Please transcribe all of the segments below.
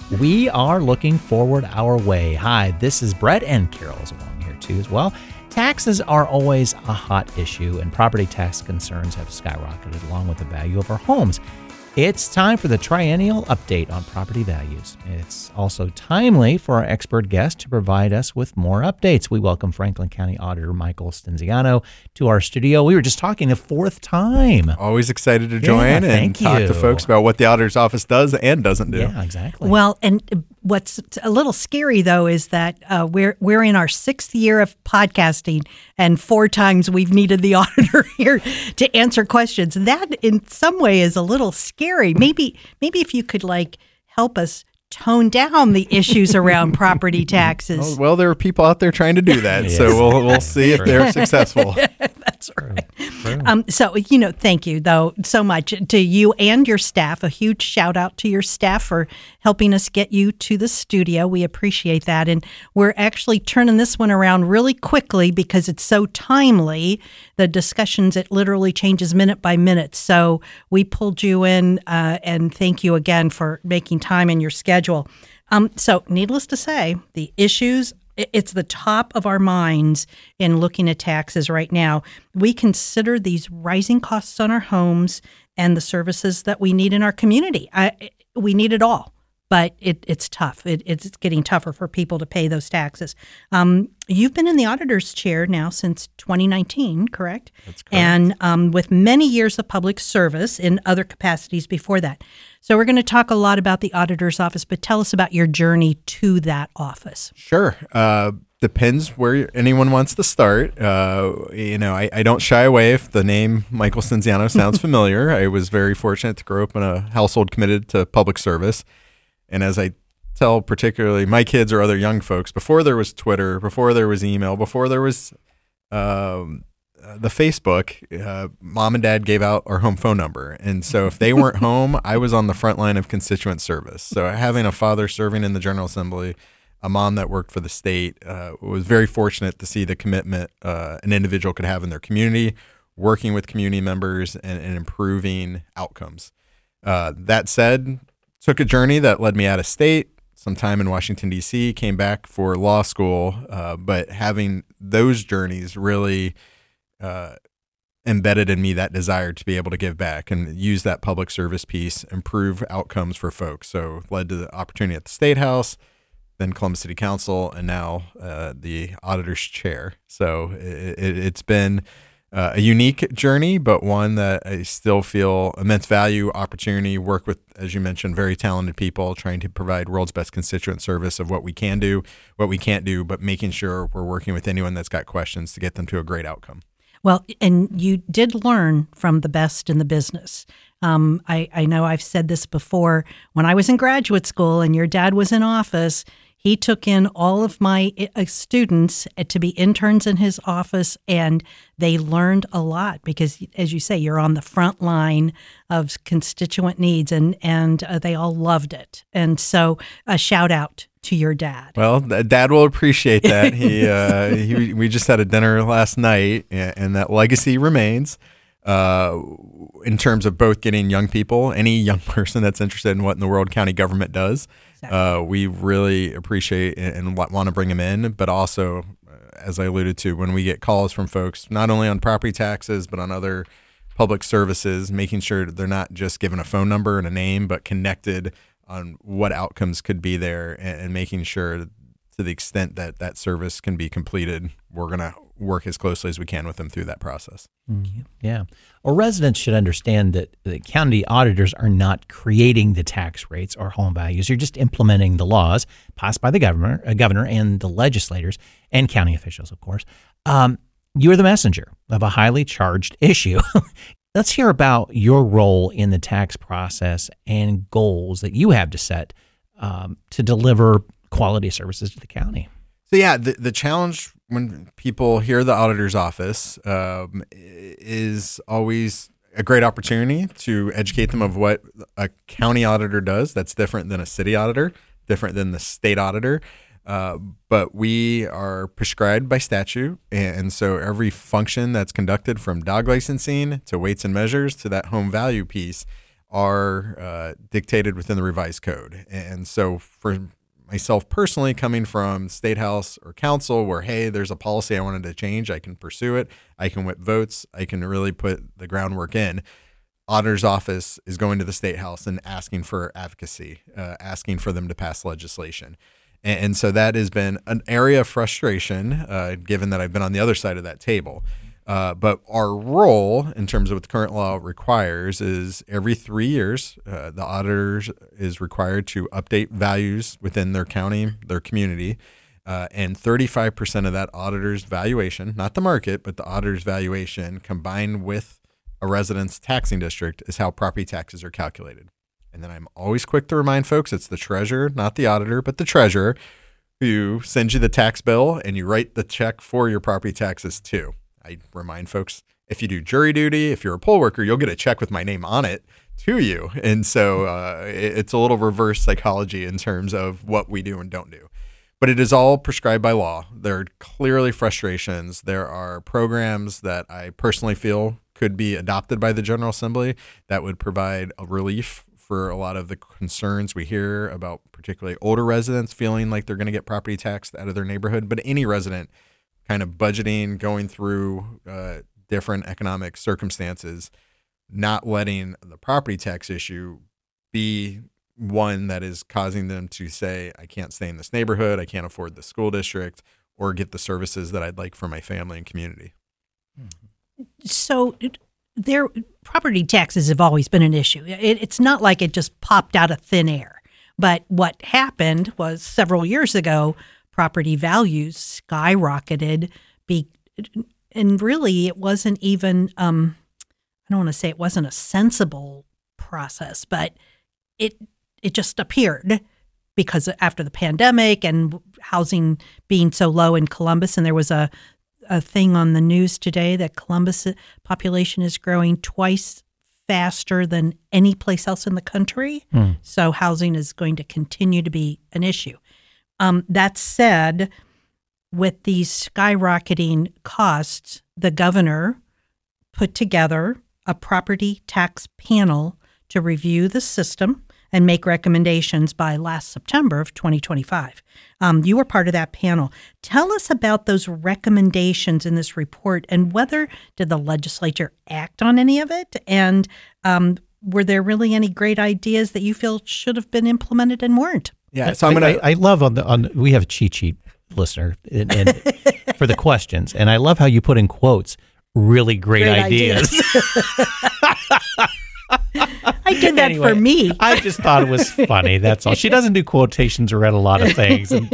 We are looking forward our way. Hi, this is Brett, and Carol is along here too as well. Taxes are always a hot issue, and property tax concerns have skyrocketed along with the value of our homes. It's time for the triennial update on property values. It's also timely for our expert guest to provide us with more updates. We welcome Franklin County Auditor Michael Stenziano to our studio. We were just talking the fourth time. Always excited to join and talk to folks about what the auditor's office does and doesn't do. Yeah, exactly. Well, and what's a little scary, though, is that we're in our sixth year of podcasting, and 4 times we've needed the auditor here to answer questions. That, in some way, is a little scary. Maybe if you could help us tone down the issues around property taxes. Well, there are people out there trying to do that, Yes. so we'll see if they're successful. That's right. So, thank you, though, so much to you and your staff. A huge shout out to your staff for helping us get you to the studio. We appreciate that. And we're actually turning this one around really quickly because it's so timely. The discussions, it literally changes minute by minute. So we pulled you in, and thank you again for making time in your schedule. So needless to say, the issues, it's the top of our minds in looking at taxes right now. We consider these rising costs on our homes and the services that we need in our community. We need it all, but it's tough. It's getting tougher for people to pay those taxes. You've been in the auditor's chair now since 2019, correct? That's correct. And with many years of public service in other capacities before that. So we're going to talk a lot about the auditor's office, but tell us about your journey to that office. Sure. Depends where anyone wants to start. I don't shy away if the name Michael Stenziano sounds familiar. I was very fortunate to grow up in a household committed to public service. And as I tell particularly my kids or other young folks, before there was Twitter, before there was email, before there was the Facebook, mom and dad gave out our home phone number. And so if they weren't home, I was on the front line of constituent service. So having a father serving in the General Assembly, a mom that worked for the state, was very fortunate to see the commitment an individual could have in their community, working with community members and improving outcomes. That said, took a journey that led me out of state, some time in Washington, D.C., came back for law school, but having those journeys really embedded in me that desire to be able to give back and use that public service piece, improve outcomes for folks. So led to the opportunity at the State House, then Columbus City Council, and now the auditor's chair. So it's been a unique journey, but one that I still feel immense value, opportunity, work with, as you mentioned, very talented people, trying to provide world's best constituent service of what we can do, what we can't do, but making sure we're working with anyone that's got questions to get them to a great outcome. Well, and you did learn from the best in the business. I know I've said this before. When I was in graduate school and your dad was in office, he took in all of my students to be interns in his office, and they learned a lot because, as you say, you're on the front line of constituent needs, and they all loved it. And so a shout out to your dad. Well, Dad will appreciate that. We just had a dinner last night, and that legacy remains. In terms of both getting young people, any young person that's interested in what in the world county government does, we really appreciate and want to bring them in. But also, as I alluded to, when we get calls from folks, not only on property taxes, but on other public services, making sure that they're not just given a phone number and a name, but connected on what outcomes could be there, and making sure to the extent that that service can be completed, we're going to work as closely as we can with them through that process. Mm-hmm. Yeah. Well, residents should understand that the county auditors are not creating the tax rates or home values. You're just implementing the laws passed by the governor and the legislators and county officials, of course. You're the messenger of a highly charged issue. Let's hear about your role in the tax process and goals that you have to set to deliver quality services to the county. So yeah, the challenge when people hear the auditor's office is always a great opportunity to educate them of what a county auditor does. That's different than a city auditor, different than the state auditor. But we are prescribed by statute. And so every function that's conducted, from dog licensing to weights and measures to that home value piece, are dictated within the revised code. And so for myself personally, coming from state house or council where, hey, there's a policy I wanted to change, I can pursue it, I can whip votes, I can really put the groundwork in. Auditor's office is going to the state house and asking for advocacy, asking for them to pass legislation. And so that has been an area of frustration, given that I've been on the other side of that table. But our role in terms of what the current law requires is every 3 years, the auditor is required to update values within their county, their community, and 35% of that auditor's valuation, not the market, but the auditor's valuation combined with a resident's taxing district is how property taxes are calculated. And then I'm always quick to remind folks it's the treasurer, not the auditor, but the treasurer who sends you the tax bill and you write the check for your property taxes too. I remind folks, if you do jury duty, if you're a poll worker, you'll get a check with my name on it to you. And so it's a little reverse psychology in terms of what we do and don't do. But it is all prescribed by law. There are clearly frustrations. There are programs that I personally feel could be adopted by the General Assembly that would provide a relief for a lot of the concerns we hear about particularly older residents feeling like they're going to get property taxed out of their neighborhood, but any resident kind of budgeting, going through different economic circumstances, not letting the property tax issue be one that is causing them to say, I can't stay in this neighborhood, I can't afford the school district, or get the services that I'd like for my family and community. So their property taxes have always been an issue. It's not like it just popped out of thin air. But what happened was several years ago, property values skyrocketed. And really, it wasn't even, I don't want to say it wasn't a sensible process, but it just appeared because after the pandemic and housing being so low in Columbus, and there was a thing on the news today that Columbus population is growing twice faster than any place else in the country. So housing is going to continue to be an issue. That said, with these skyrocketing costs, the governor put together a property tax panel to review the system and make recommendations by last September of 2025. You were part of that panel. Tell us about those recommendations in this report and whether did the legislature act on any of it? And were there really any great ideas that you feel should have been implemented and weren't? Yeah, so I love we have a cheat sheet listener and for the questions, and I love how you put in quotes really great ideas. I did that for me. I just thought it was funny. That's all. She doesn't do quotations or read a lot of things. And,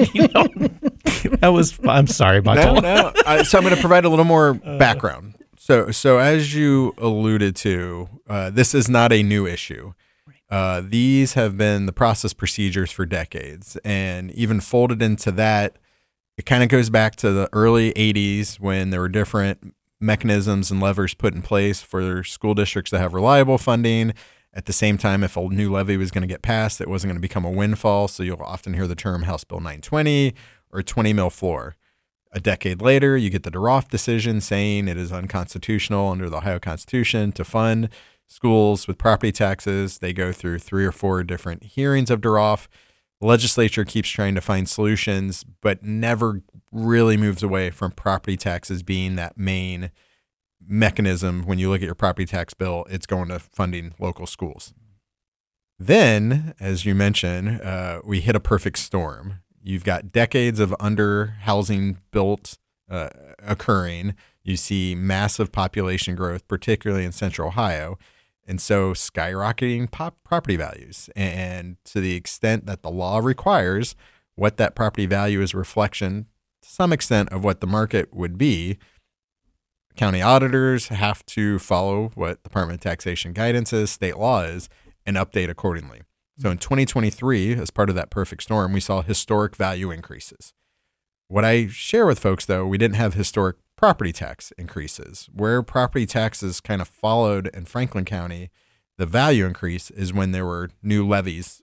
I'm sorry about that. No. So I'm going to provide a little more background. So as you alluded to, this is not a new issue. These have been the process procedures for decades. And even folded into that, it kind of goes back to the early 80s when there were different mechanisms and levers put in place for school districts to have reliable funding. At the same time, if a new levy was going to get passed, it wasn't going to become a windfall. So you'll often hear the term House Bill 920 or 20 mil floor. A decade later, you get the DeRoff decision saying it is unconstitutional under the Ohio Constitution to fund schools with property taxes. They go through 3 or 4 different hearings of DeRoff. The legislature keeps trying to find solutions, but never really moves away from property taxes being that main mechanism. When you look at your property tax bill, it's going to funding local schools. Then, as you mentioned, we hit a perfect storm. You've got decades of under housing built occurring. You see massive population growth, particularly in Central Ohio. And so skyrocketing property values. And to the extent that the law requires what that property value is a reflection to some extent of what the market would be, county auditors have to follow what Department of Taxation guidance is, state law is, and update accordingly. So in 2023, as part of that perfect storm, we saw historic value increases. What I share with folks, though, we didn't have historic property tax increases. Where property taxes kind of followed in Franklin County, the value increase is when there were new levies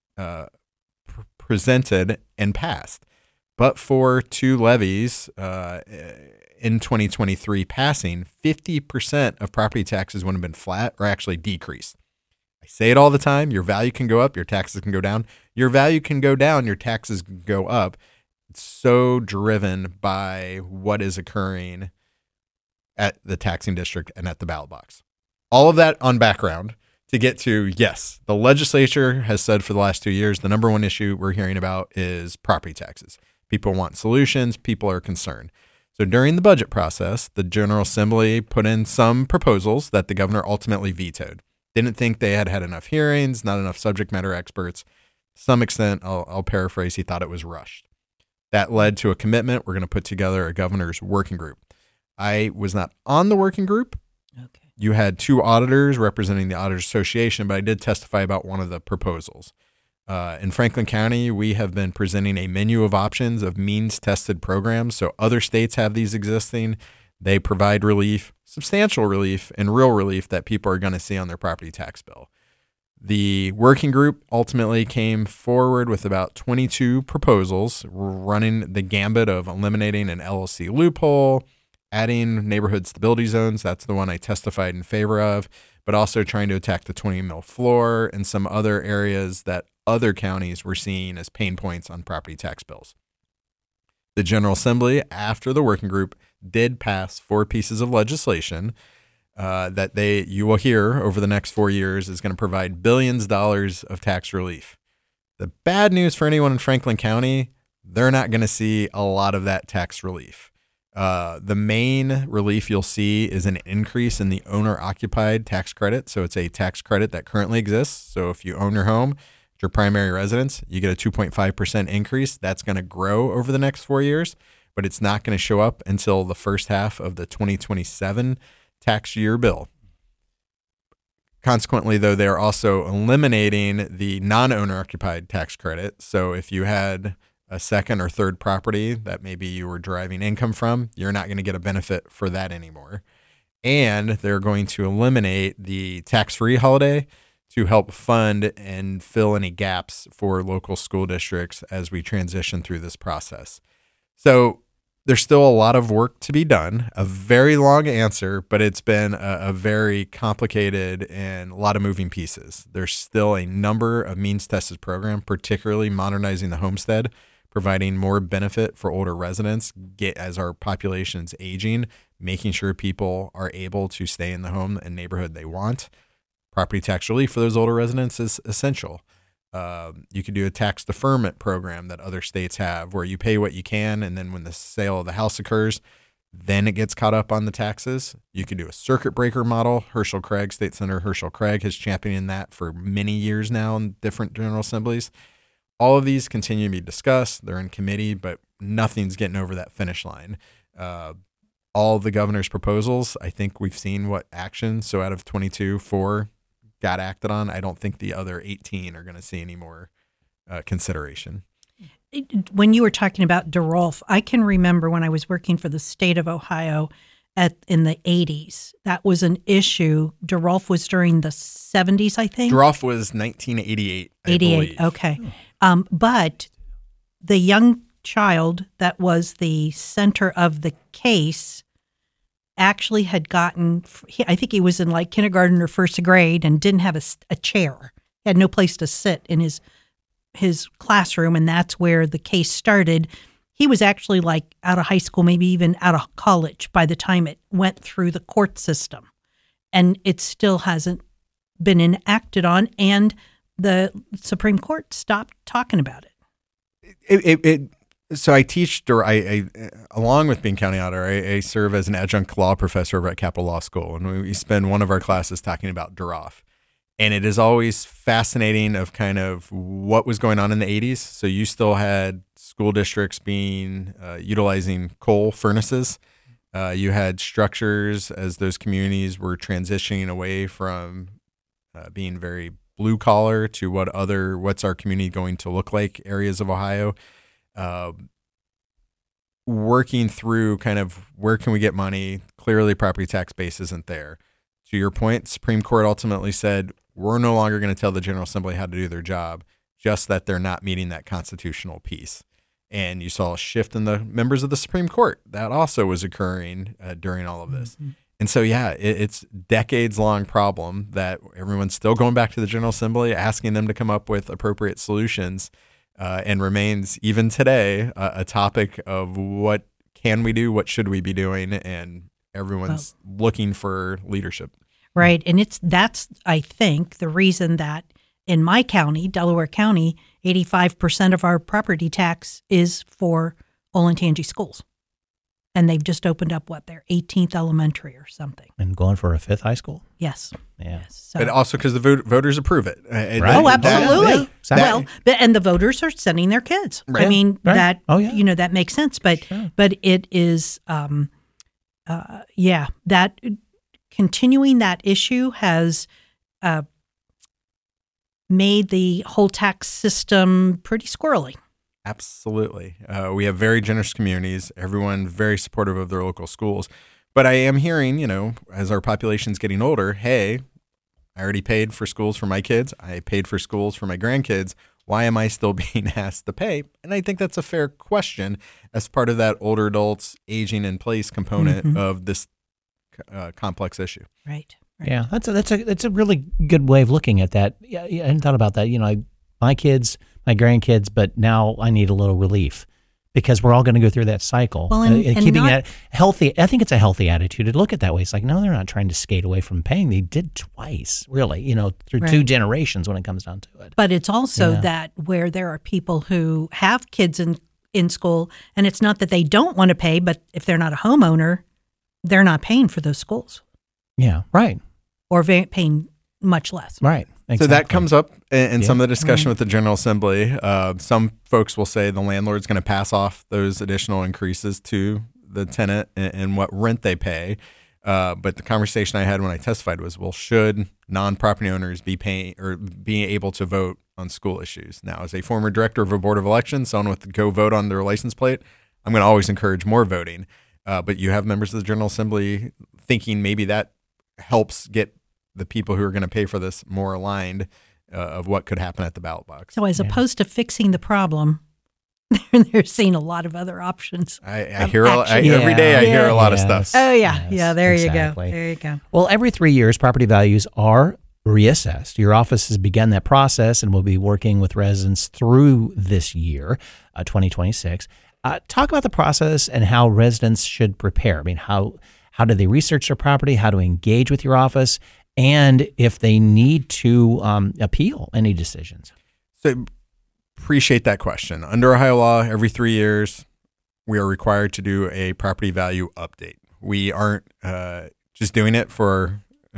presented and passed. But for 2 levies in 2023 passing, 50% of property taxes would have been flat or actually decreased. I say it all the time. Your value can go up, your taxes can go down. Your value can go down, your taxes can go up. It's so driven by what is occurring at the taxing district and at the ballot box. All of that on background to get to, yes, the legislature has said for the last 2 years, the number one issue we're hearing about is property taxes. People want solutions. People are concerned. So during the budget process, the General Assembly put in some proposals that the governor ultimately vetoed. Didn't think they had had enough hearings, not enough subject matter experts. To some extent, I'll paraphrase, he thought it was rushed. That led to a commitment. We're going to put together a governor's working group. I was not on the working group. Okay. You had 2 auditors representing the Auditors Association, but I did testify about one of the proposals. In Franklin County, we have been presenting a menu of options of means-tested programs. So other states have these existing. They provide relief, substantial relief, and real relief that people are going to see on their property tax bill. The working group ultimately came forward with about 22 proposals, running the gambit of eliminating an LLC loophole, adding neighborhood stability zones. That's the one I testified in favor of, but also trying to attack the 20 mil floor and some other areas that other counties were seeing as pain points on property tax bills. The General Assembly, after the working group, did pass 4 pieces of legislation that you will hear over the next 4 years is going to provide billions of dollars of tax relief. The bad news for anyone in Franklin County, they're not going to see a lot of that tax relief. The main relief you'll see is an increase in the owner-occupied tax credit. So it's a tax credit that currently exists. So if you own your home, your primary residence, you get a 2.5% increase. That's going to grow over the next 4 years, but it's not going to show up until the first half of the 2027 tax year bill. Consequently, though, they're also eliminating the non-owner occupied tax credit. So if you had a second or third property that maybe you were deriving income from, you're not going to get a benefit for that anymore. And they're going to eliminate the tax-free holiday to help fund and fill any gaps for local school districts as we transition through this process. So there's still a lot of work to be done, a very long answer, but it's been a very complicated and a lot of moving pieces. There's still a number of means-tested programs, particularly modernizing the homestead, providing more benefit for older residents as our population's aging, making sure people are able to stay in the home and neighborhood they want. Property tax relief for those older residents is essential. You could do a tax deferment program that other states have where you pay what you can, and then when the sale of the house occurs, then it gets caught up on the taxes. You could do a circuit breaker model. Herschel Craig, State Senator Herschel Craig, has championed that for many years now in different general assemblies. All of these continue to be discussed. They're in committee, but nothing's getting over that finish line. All the governor's proposals, I think we've seen what action. So out of 22, 4 got acted on. I don't think the other 18 are going to see any more consideration. When you were talking about DeRolf, I can remember when I was working for the state of Ohio in the 80s. That was an issue. DeRolf was during the 70s, I think. DeRolf was 1988, I believe. Okay. But the young child that was the center of the case actually had gotten, I think he was in like kindergarten or first grade and didn't have a chair. He had no place to sit in his classroom, and that's where the case started. He was actually like out of high school, maybe even out of college by the time it went through the court system. And it still hasn't been enacted on, and the Supreme Court stopped talking about it. So I teach, I along with being county auditor, I serve as an adjunct law professor over at Capital Law School, and we spend one of our classes talking about DeRolf. And it is always fascinating of kind of what was going on in the 80s. So you still had school districts utilizing coal furnaces. You had structures as those communities were transitioning away from being very blue collar to what's our community going to look like areas of Ohio. Working through kind of where can we get money? Clearly, property tax base isn't there. To your point, Supreme Court ultimately said, we're no longer going to tell the General Assembly how to do their job, just that they're not meeting that constitutional piece. And you saw a shift in the members of the Supreme Court. That also was occurring during all of this. Mm-hmm. And so, yeah, it's decades-long problem that everyone's still going back to the General Assembly, asking them to come up with appropriate solutions, and remains, even today, a topic of what can we do, what should we be doing, and everyone's looking for leadership. Right. And that's, I think, the reason that in my county, Delaware County, 85% of our property tax is for Olentangy schools. And they've just opened up, their 18th elementary or something. And going for a 5th high school? Yes. Yeah. Yes. So, But also because the voters approve it. Right. Oh, absolutely. Yeah, exactly. Well, and the voters are sending their kids. Right. I mean, Right. that, Oh, yeah. that makes sense. But Sure. but it is, that continuing that issue has made the whole tax system pretty squirrely. Absolutely. We have very generous communities, everyone very supportive of their local schools. But I am hearing, as our population's getting older, hey, I already paid for schools for my kids. I paid for schools for my grandkids. Why am I still being asked to pay? And I think that's a fair question as part of that older adults aging in place component of this complex issue. Right. Yeah, that's a really good way of looking at that. Yeah, I hadn't thought about that. My kids, my grandkids, but now I need a little relief because we're all going to go through that cycle. Well, and keeping not, that healthy, I think it's a healthy attitude to look at that way. It's like, no, they're not trying to skate away from paying. They did twice, really, through Right. 2 generations when it comes down to it. But it's also Yeah. that where there are people who have kids in school, and it's not that they don't want to pay, but if they're not a homeowner, they're not paying for those schools Yeah, right, or paying much less. right. So that Exactly. comes up in some of the discussion Mm-hmm. with the General Assembly. Some folks will say the landlord's going to pass off those additional increases to the tenant and what rent they pay. But the conversation I had when I testified was, well, should non-property owners be paying or being able to vote on school issues? Now, as a former director of a board of elections, someone with go vote on their license plate, I'm going to always encourage more voting. But you have members of the General Assembly thinking maybe that helps get the people who are going to pay for this more aligned of what could happen at the ballot box. So as opposed to fixing the problem, they're seeing a lot of other options. I hear action. every day. I hear a lot of Yes. stuff. Oh, yeah. Yes, Yeah, there exactly. you go. There you go. Well, every 3 years, property values are reassessed. Your office has begun that process and will be working with residents through this year, 2026. Talk about the process and how residents should prepare. I mean, how do they research their property? How to engage with your office? And if they need to appeal any decisions. So appreciate that question. Under Ohio law, every 3 years, we are required to do a property value update. We aren't just doing it for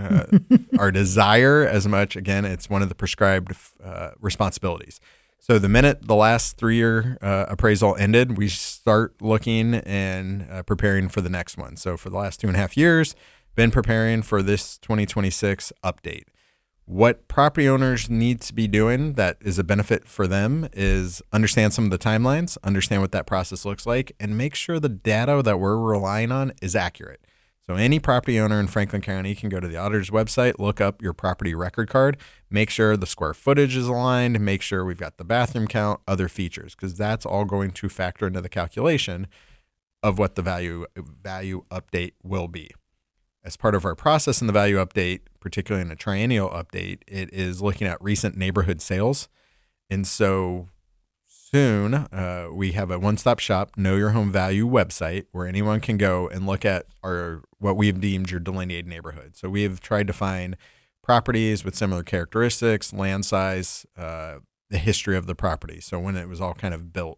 our desire as much. Again, it's one of the prescribed responsibilities. So the minute the last 3-year appraisal ended, we start looking and preparing for the next one. So for the last 2.5 years, been preparing for this 2026 update. What property owners need to be doing that is a benefit for them is understand some of the timelines, understand what that process looks like, and make sure the data that we're relying on is accurate. So any property owner in Franklin County can go to the auditor's website, look up your property record card, make sure the square footage is aligned, make sure we've got the bathroom count, other features, because that's all going to factor into the calculation of what the value update will be. As part of our process in the value update, particularly in a triennial update, it is looking at recent neighborhood sales. And so soon we have a one-stop shop, Know Your Home Value website, where anyone can go and look at what we've deemed your delineated neighborhood. So we have tried to find properties with similar characteristics, land size, the history of the property. So when it was all kind of built,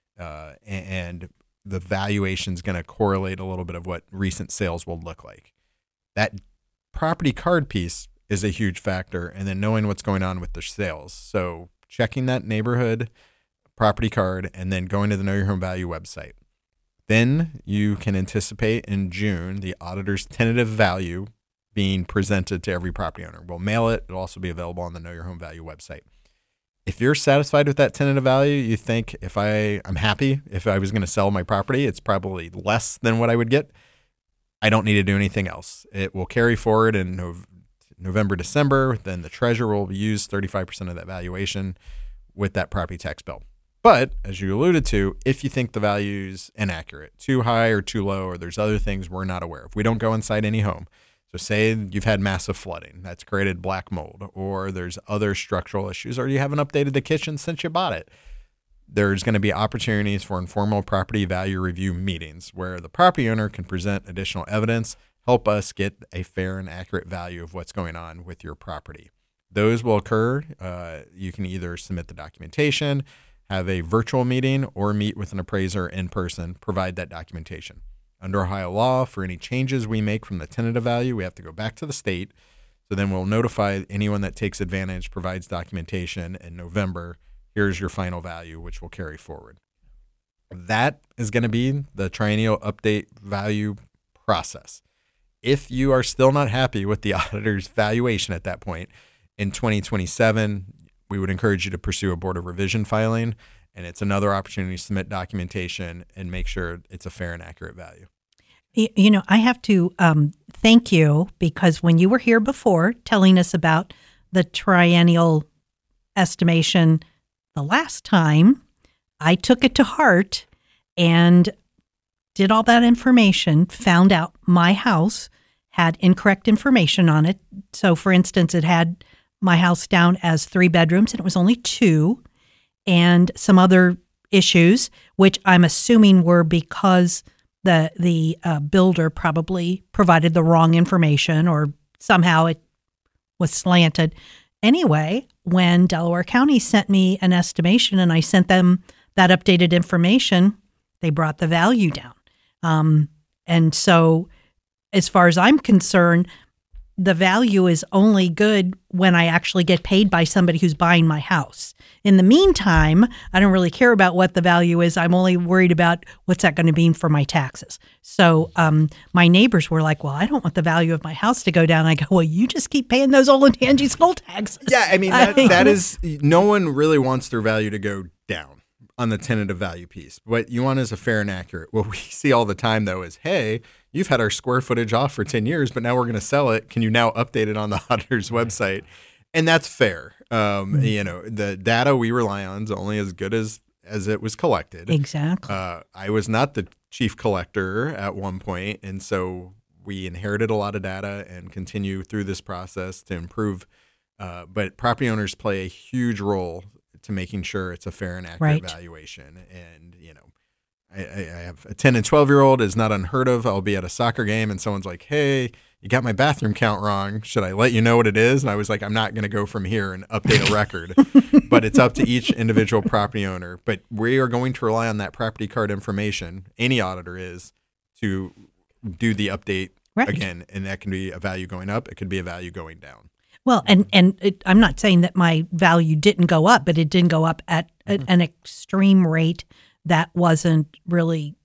and the valuation is going to correlate a little bit of what recent sales will look like. That property card piece is a huge factor, and then knowing what's going on with the sales. So checking that neighborhood property card and then going to the Know Your Home Value website. Then you can anticipate in June the auditor's tentative value being presented to every property owner. We'll mail it. It'll also be available on the Know Your Home Value website. If you're satisfied with that tentative value, you think I'm happy if I was going to sell my property, it's probably less than what I would get. I don't need to do anything else. It will carry forward in November, December. Then the treasurer will use 35% of that valuation with that property tax bill. But as you alluded to, if you think the value's inaccurate, too high or too low, or there's other things we're not aware of, we don't go inside any home. So say you've had massive flooding that's created black mold, or there's other structural issues, or you haven't updated the kitchen since you bought it. There's going to be opportunities for informal property value review meetings where the property owner can present additional evidence, help us get a fair and accurate value of what's going on with your property. Those will occur. You can either submit the documentation, have a virtual meeting, or meet with an appraiser in person, provide that documentation. Under Ohio law, for any changes we make from the tentative value, we have to go back to the state. So then we'll notify anyone that takes advantage, provides documentation in November. Here's your final value, which will carry forward. That is going to be the triennial update value process. If you are still not happy with the auditor's valuation at that point, in 2027, we would encourage you to pursue a board of revision filing, and it's another opportunity to submit documentation and make sure it's a fair and accurate value. You know, I have to thank you, because when you were here before telling us about the triennial estimation the last time, I took it to heart and did all that information, found out my house had incorrect information on it. So, for instance, it had my house down as 3 bedrooms, and it was only 2, and some other issues, which I'm assuming were because the builder probably provided the wrong information, or somehow it was slanted. Anyway, when Delaware County sent me an estimation and I sent them that updated information, they brought the value down. And so, as far as I'm concerned, the value is only good when I actually get paid by somebody who's buying my house. In the meantime, I don't really care about what the value is. I'm only worried about what's that going to mean for my taxes. So my neighbors were like, well, I don't want the value of my house to go down. I go, well, you just keep paying those old and Angie school taxes. Yeah, I mean, that is, no one really wants their value to go down on the tentative value piece. What you want is a fair and accurate. What we see all the time, though, is, hey, you've had our square footage off for 10 years, but now we're going to sell it. Can you now update it on the auditor's website? And that's fair. You know, the data we rely on is only as good as it was collected. Exactly. I was not the chief collector at one point, and so we inherited a lot of data and continue through this process to improve. But property owners play a huge role to making sure it's a fair and accurate valuation. And, you know, I have a 10 and 12-year-old is not unheard of. I'll be at a soccer game and someone's like, hey, you got my bathroom count wrong. Should I let you know what it is? And I was like, I'm not going to go from here and update a record. But it's up to each individual property owner. But we are going to rely on that property card information, any auditor is, to do the update again. And that can be a value going up. It could be a value going down. Well, I'm not saying that my value didn't go up, but it didn't go up at an extreme rate that wasn't really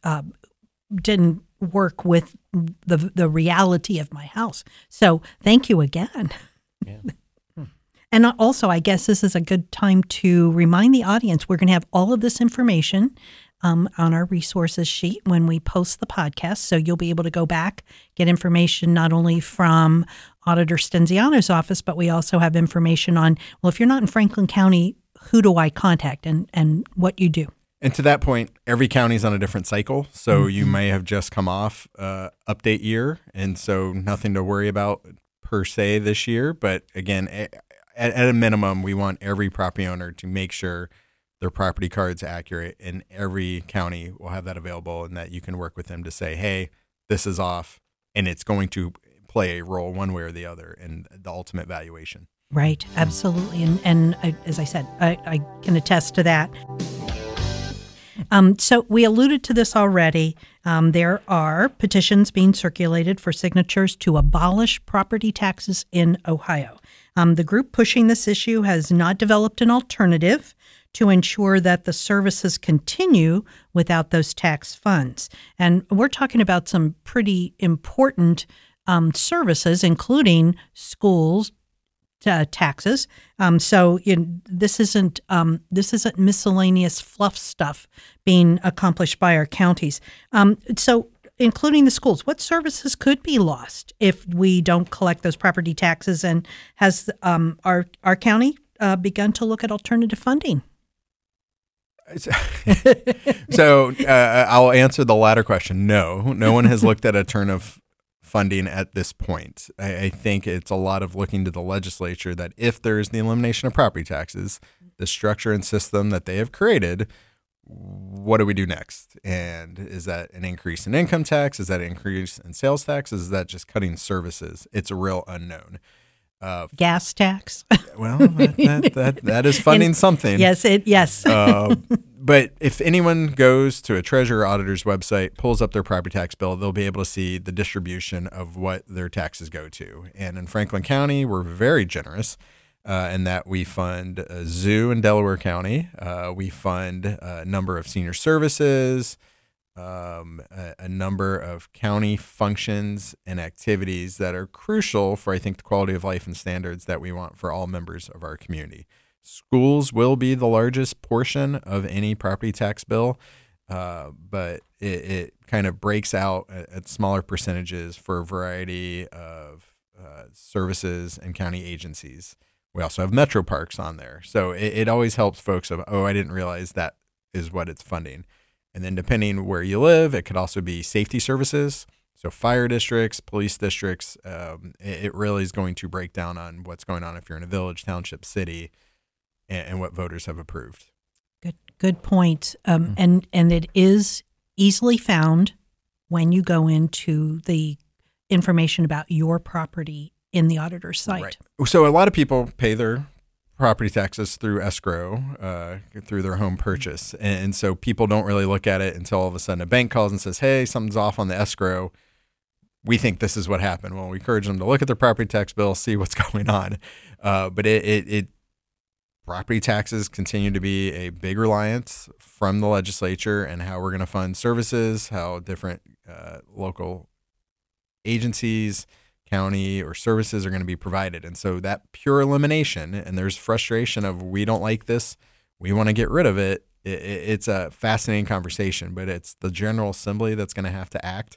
didn't work with the reality of my house. So thank you again. Yeah. And also, I guess this is a good time to remind the audience we're going to have all of this information on our resources sheet when we post the podcast. So you'll be able to go back, get information not only from Auditor Stenziano's office, but we also have information on, well, if you're not in Franklin County, who do I contact and what you do. And to that point, every county's on a different cycle. So you may have just come off update year, and so nothing to worry about per se this year. But again, at a minimum, we want every property owner to make sure their property card's accurate, and every county will have that available, and that you can work with them to say, hey, this is off, and it's going to play a role one way or the other in the ultimate valuation. Right, absolutely. And as I said, I can attest to that. So we alluded to this already. There are petitions being circulated for signatures to abolish property taxes in Ohio. The group pushing this issue has not developed an alternative to ensure that the services continue without those tax funds. And we're talking about some pretty important services, including schools, taxes. So this isn't miscellaneous fluff stuff being accomplished by our counties. So including the schools, what services could be lost if we don't collect those property taxes? And has our county begun to look at alternative funding? So I'll answer the latter question. No one has looked at a turn of funding at this point. I think it's a lot of looking to the legislature that if there's the elimination of property taxes, the structure and system that they have created, what do we do next? And is that an increase in income tax? Is that an increase in sales tax? Is that just cutting services? It's a real unknown. Gas tax. Well, that is funding something. Yes. But if anyone goes to a treasurer auditor's website, pulls up their property tax bill, they'll be able to see the distribution of what their taxes go to. And in Franklin County, we're very generous in that we fund a zoo in Delaware County. We fund a number of senior services, a number of county functions and activities that are crucial for, I think, the quality of life and standards that we want for all members of our community. Schools will be the largest portion of any property tax bill, but it kind of breaks out at smaller percentages for a variety of services and county agencies. We also have metro parks on there. So it always helps folks of, I didn't realize that is what it's funding. And then depending where you live, it could also be safety services. So fire districts, police districts, it really is going to break down on what's going on if you're in a village, township, city, and what voters have approved. Good point. And it is easily found when you go into the information about your property in the auditor's site. Right. So a lot of people pay their property taxes through escrow, through their home purchase. And so people don't really look at it until all of a sudden a bank calls and says, hey, something's off on the escrow. We think this is what happened. Well, we encourage them to look at their property tax bill, see what's going on. But property taxes continue to be a big reliance from the legislature and how we're going to fund services, how different local agencies, county or services are going to be provided. And so that pure elimination, and there's frustration of we don't like this, we want to get rid of it. It's a fascinating conversation, but it's the General Assembly that's going to have to act.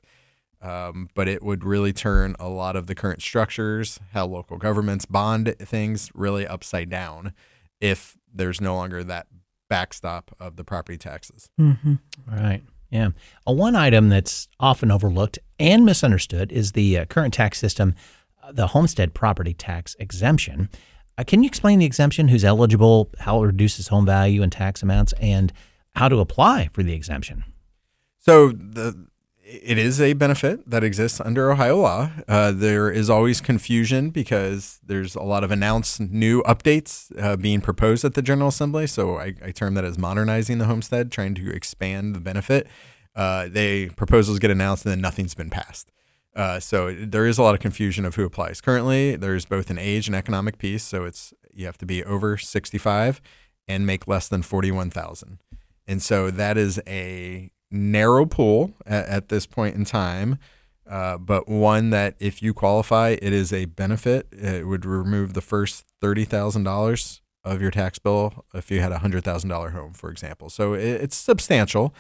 But it would really turn a lot of the current structures, how local governments bond things, really upside down if there's no longer that backstop of the property taxes. Mm-hmm. Right. Yeah. One item that's often overlooked and misunderstood is the current tax system, the homestead property tax exemption. Can you explain the exemption, who's eligible, how it reduces home value and tax amounts, and how to apply for the exemption? So it is a benefit that exists under Ohio law. There is always confusion because there's a lot of announced new updates being proposed at the General Assembly. So I term that as modernizing the homestead, trying to expand the benefit. Proposals get announced and then nothing's been passed. So there is a lot of confusion of who applies. Currently, there's both an age and economic piece. So you have to be over 65 and make less than $41,000. And so that is a narrow pool at this point in time, but one that if you qualify, it is a benefit. It would remove the first $30,000 of your tax bill if you had a $100,000 home, for example. So it's substantial,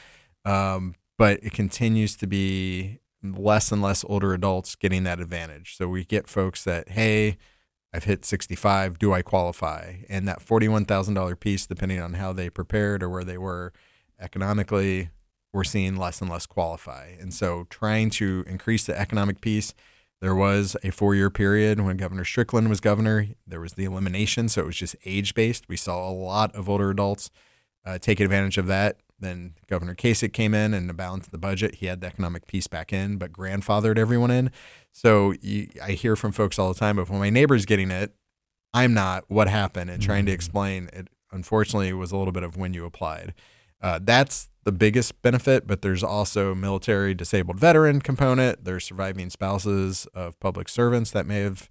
but it continues to be less and less older adults getting that advantage. So we get folks that, hey, I've hit 65, do I qualify? And that $41,000 piece, depending on how they prepared or where they were economically, we're seeing less and less qualify. And so trying to increase the economic piece, there was a 4-year period when Governor Strickland was governor. There was the elimination, so it was just age-based. We saw a lot of older adults take advantage of that. Then Governor Kasich came in and to balance the budget, he had the economic piece back in, but grandfathered everyone in. So I hear from folks all the time, but when my neighbor's getting it, I'm not, what happened? And trying to explain it, unfortunately, was a little bit of when you applied. That's the biggest benefit, but there's also military disabled veteran component. There's surviving spouses of public servants that may have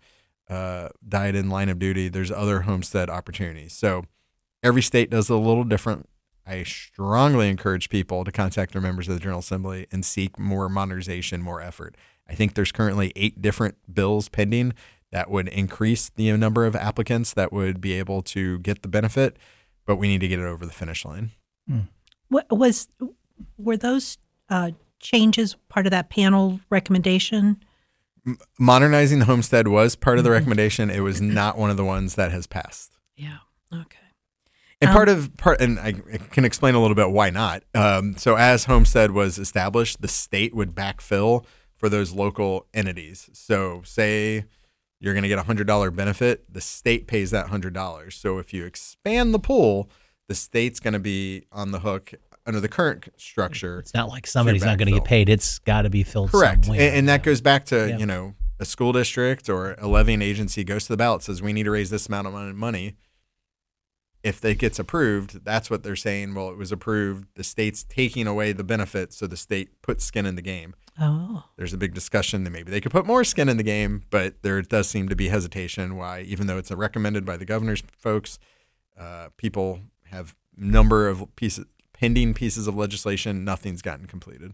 died in line of duty. There's other homestead opportunities. So every state does it a little different. I strongly encourage people to contact their members of the General Assembly and seek more modernization, more effort. I think there's currently 8 different bills pending that would increase the number of applicants that would be able to get the benefit, but we need to get it over the finish line. Were those changes part of that panel recommendation? Modernizing the homestead was part of the recommendation. It was not one of the ones that has passed. Yeah. Okay. And and I can explain a little bit why not. So as Homestead was established, the state would backfill for those local entities. So say you're going to get a $100 benefit, the state pays that $100. So if you expand the pool, the state's going to be on the hook under the current structure. It's not like somebody's not going to get paid. It's got to be filled correct. somewhere. And that goes back to, a school district or a levying agency goes to the ballot, says we need to raise this amount of money. If it gets approved, that's what they're saying. Well, it was approved. The state's taking away the benefit, so the state puts skin in the game. Oh. There's a big discussion that maybe they could put more skin in the game, but there does seem to be hesitation why, even though it's recommended by the governor's folks, people have number of pending pieces of legislation, nothing's gotten completed.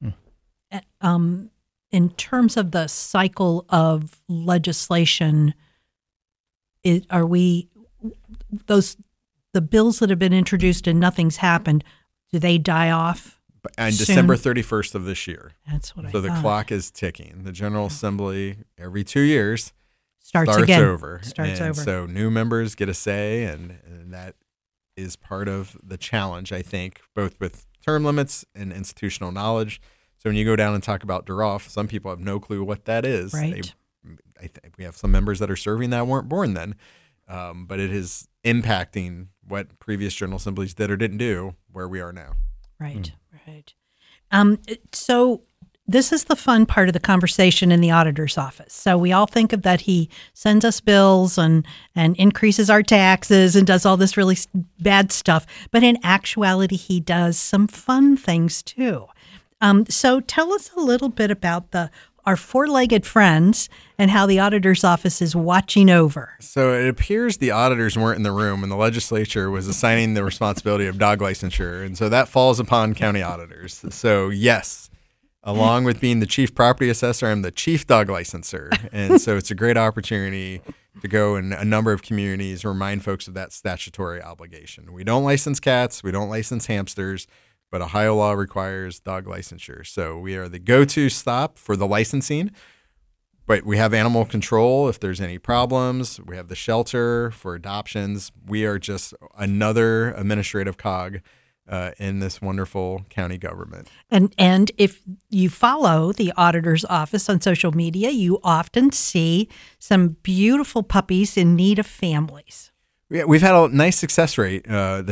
In terms of the cycle of legislation, are we the bills that have been introduced and nothing's happened? Do they die off? On soon? December 31st of this year. That's what I So thought. the clock is ticking. The General Assembly every 2 years starts over. Starts and over. So new members get a say, and that is part of the challenge, I think, both with term limits and institutional knowledge. So when you go down and talk about DROF, some people have no clue what that is. Right. I think we have some members that are serving that weren't born then, but it is impacting what previous General Assemblies did or didn't do where we are now. Right. So this is the fun part of the conversation in the auditor's office. So we all think of that he sends us bills and increases our taxes and does all this really bad stuff. But in actuality, he does some fun things too. So tell us a little bit about our four-legged friends and how the auditor's office is watching over. So it appears the auditors weren't in the room when the legislature was assigning the responsibility of dog licensure. And so that falls upon county auditors. So yes, along with being the chief property assessor, I'm the chief dog licenser. And so it's a great opportunity to go in a number of communities, remind folks of that statutory obligation. We don't license cats. We don't license hamsters. But Ohio law requires dog licensure. So we are the go-to stop for the licensing. But we have animal control if there's any problems. We have the shelter for adoptions. We are just another administrative cog in this wonderful county government. And if you follow the auditor's office on social media, you often see some beautiful puppies in need of families. Yeah, we've had a nice success rate.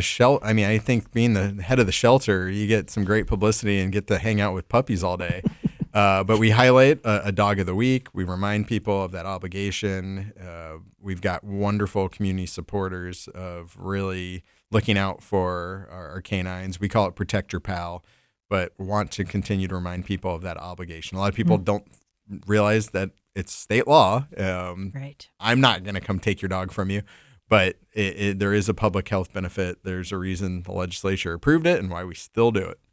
I think being the head of the shelter, you get some great publicity and get to hang out with puppies all day. But we highlight a dog of the week. We remind people of that obligation. We've got wonderful community supporters of really looking out for our canines. We call it Protect Your Pal, but want to continue to remind people of that obligation. A lot of people don't realize that it's state law. Right. I'm not going to come take your dog from you. But there is a public health benefit. There's a reason the legislature approved it and why we still do it.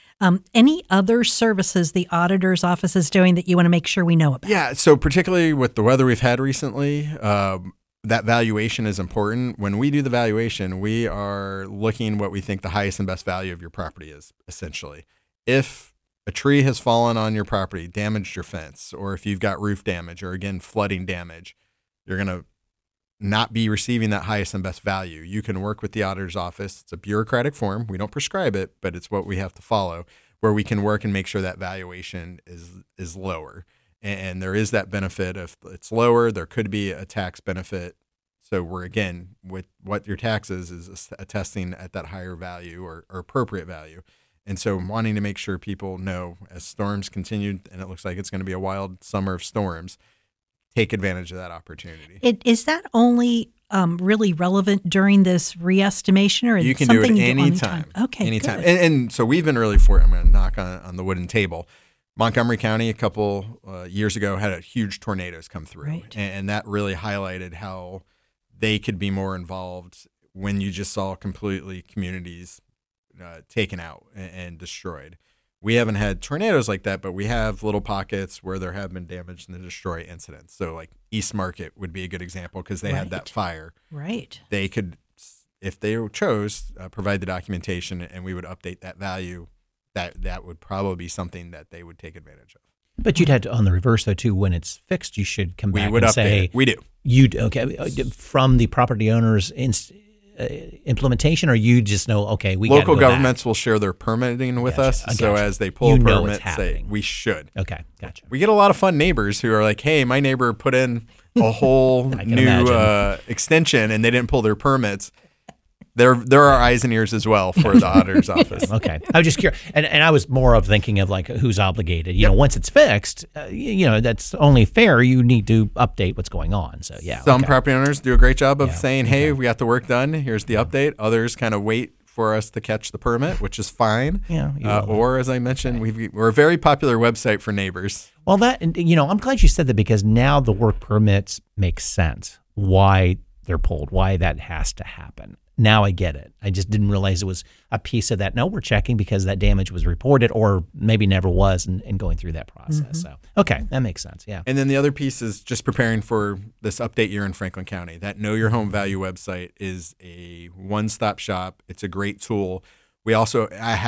Any other services the auditor's office is doing that you want to make sure we know about? Yeah, so particularly with the weather we've had recently, that valuation is important. When we do the valuation, we are looking what we think the highest and best value of your property is, essentially. If a tree has fallen on your property, damaged your fence, or if you've got roof damage or, again, flooding damage, you're going to not be receiving that highest and best value. You can work with the auditor's office. It's a bureaucratic form. We don't prescribe it, but it's what we have to follow, where we can work and make sure that valuation is lower. And there is that benefit. If it's lower, there could be a tax benefit. So we're, again, with what your tax is attesting at that higher value or appropriate value. And so wanting to make sure people know as storms continue, and it looks like it's going to be a wild summer of storms, take advantage of that opportunity. Is that only really relevant during this re-estimation, or you can something do it you anytime? Okay, anytime. good. And so we've been really fortunate. I'm going to knock on the wooden table. Montgomery County a couple years ago had a huge tornadoes come through, right. And that really highlighted how they could be more involved when you just saw completely communities taken out and destroyed. We haven't had tornadoes like that, but we have little pockets where there have been damage and destroy incidents. So like East Market would be a good example because they had that fire. Right. They could, if they chose, provide the documentation and we would update that value. That would probably be something that they would take advantage of. But you'd have to, on the reverse though too, when it's fixed, you should come back and say, we do. Okay, from the property owner's implementation, or you just know, okay, we local gotta go governments will share their permitting with us. So as they pull permits, say we should. Okay, gotcha. We get a lot of fun neighbors who are like, hey, my neighbor put in a whole new extension and they didn't pull their permits. There are eyes and ears as well for the auditor's office. Okay. I was just curious. And I was more of thinking of like who's obligated. You know, once it's fixed, that's only fair. You need to update what's going on. So, yeah. Some property owners do a great job of saying, hey, we got the work done. Here's the update. Others kind of wait for us to catch the permit, which is fine. Yeah. Or, as I mentioned, we're a very popular website for neighbors. Well, I'm glad you said that, because now the work permits make sense. Why they're pulled, why that has to happen. Now I get it. I just didn't realize it was a piece of that. No, we're checking because that damage was reported or maybe never was, and going through that process. So, okay, that makes sense. Yeah. And then the other piece is just preparing for this update year in Franklin County. That Know Your Home Value website is a one-stop shop. It's a great tool. We also,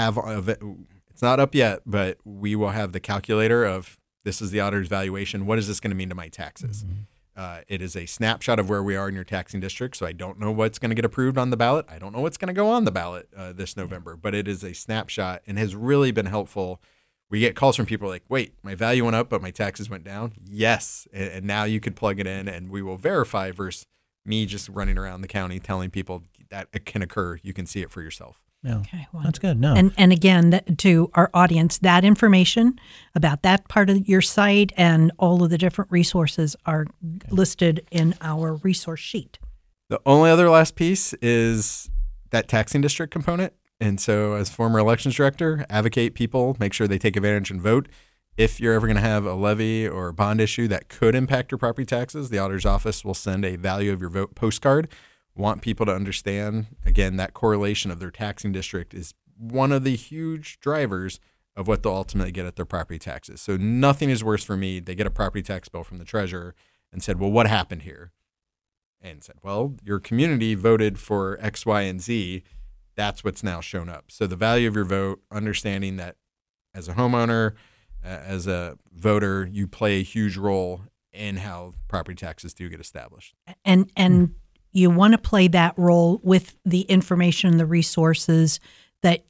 it's not up yet, but we will have the calculator of this is the auditor's valuation. What is this going to mean to my taxes? It is a snapshot of where we are in your taxing district, so I don't know what's going to get approved on the ballot. I don't know what's going to go on the ballot this November, but it is a snapshot and has really been helpful. We get calls from people like, wait, my value went up, but my taxes went down? Yes, and now you could plug it in, and we will verify versus me just running around the county telling people that it can occur. You can see it for yourself. No. Okay, well, that's good. No. And again, to our audience, that information about that part of your site and all of the different resources are listed in our resource sheet. The only other last piece is that taxing district component. And so as former elections director, advocate people, make sure they take advantage and vote. If you're ever going to have a levy or bond issue that could impact your property taxes, the auditor's office will send a value of your vote postcard. Want people to understand, again, that correlation of their taxing district is one of the huge drivers of what they'll ultimately get at their property taxes. So nothing is worse for me. They get a property tax bill from the treasurer and said, well, what happened here? And said, well, your community voted for X, Y, and Z. That's what's now shown up. So the value of your vote, understanding that as a homeowner, as a voter, you play a huge role in how property taxes do get established. And you want to play that role with the information, the resources that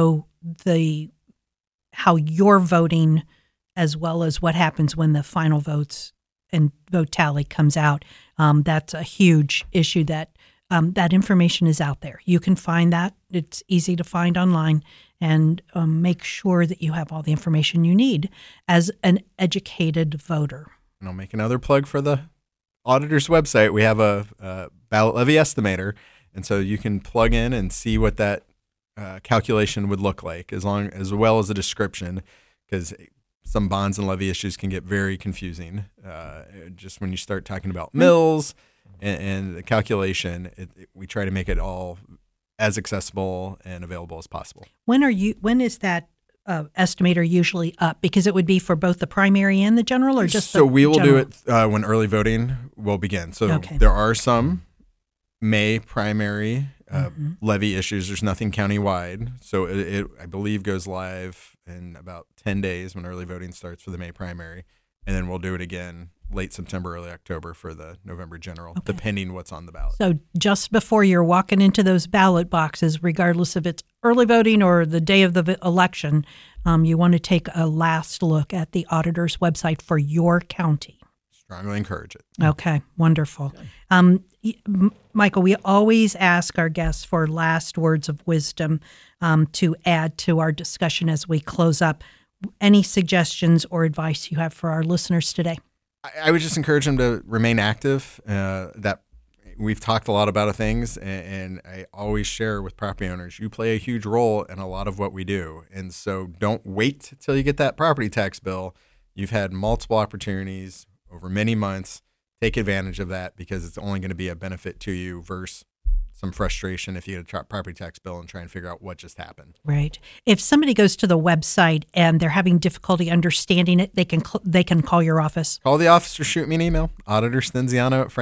how you're voting, as well as what happens when the final votes and vote tally comes out. That's a huge issue that information is out there. You can find that. It's easy to find online, and make sure that you have all the information you need as an educated voter. And I'll make another plug for the auditor's website. We have a ballot levy estimator, and so you can plug in and see what that calculation would look like, as well as a description, because some bonds and levy issues can get very confusing. Just when you start talking about mills and the calculation, we try to make it all as accessible and available as possible. When is that estimator usually up? Because it would be for both the primary and the general, or just so we will do it when early voting will begin. So there are some May primary levy issues. There's nothing countywide. So it I believe goes live in about 10 days when early voting starts for the May primary, and then we'll do it again late September, early October for the November general, depending what's on the ballot. So just before you're walking into those ballot boxes, regardless if it's early voting or the day of the election, you want to take a last look at the auditor's website for your county. Strongly encourage it. Okay, wonderful. Michael, we always ask our guests for last words of wisdom to add to our discussion as we close up. Any suggestions or advice you have for our listeners today? I would just encourage them to remain active. That we've talked a lot about things, and I always share with property owners, you play a huge role in a lot of what we do. And so don't wait till you get that property tax bill. You've had multiple opportunities over many months. Take advantage of that, because it's only going to be a benefit to you versus some frustration if you get a property tax bill and try and figure out what just happened. Right. If somebody goes to the website and they're having difficulty understanding it, they can call your office. Call the office or shoot me an email, Auditor Stenziano at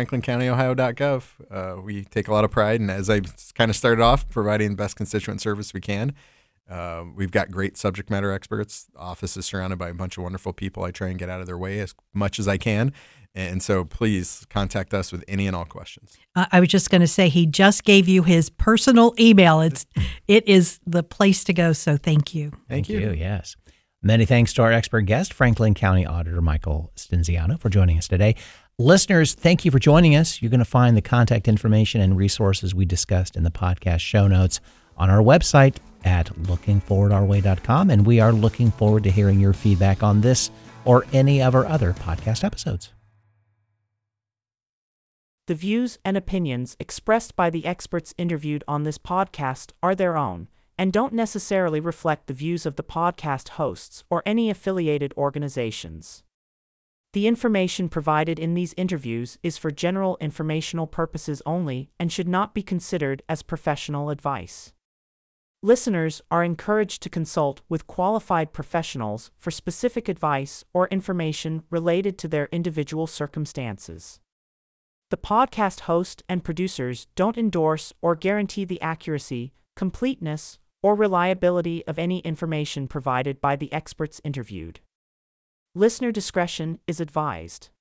franklincountyohio.gov. We take a lot of pride, and as I kind of started off, providing the best constituent service we can. We've got great subject matter experts. The office is surrounded by a bunch of wonderful people. I try and get out of their way as much as I can. And so please contact us with any and all questions. I was just going to say, he just gave you his personal email. It is the place to go. So thank you. Thank you. Yes. Many thanks to our expert guest, Franklin County Auditor Michael Stinziano, for joining us today. Listeners, thank you for joining us. You're going to find the contact information and resources we discussed in the podcast show notes on our website at lookingforwardourway.com. And we are looking forward to hearing your feedback on this or any of our other podcast episodes. The views and opinions expressed by the experts interviewed on this podcast are their own and don't necessarily reflect the views of the podcast hosts or any affiliated organizations. The information provided in these interviews is for general informational purposes only and should not be considered as professional advice. Listeners are encouraged to consult with qualified professionals for specific advice or information related to their individual circumstances. The podcast host and producers don't endorse or guarantee the accuracy, completeness, or reliability of any information provided by the experts interviewed. Listener discretion is advised.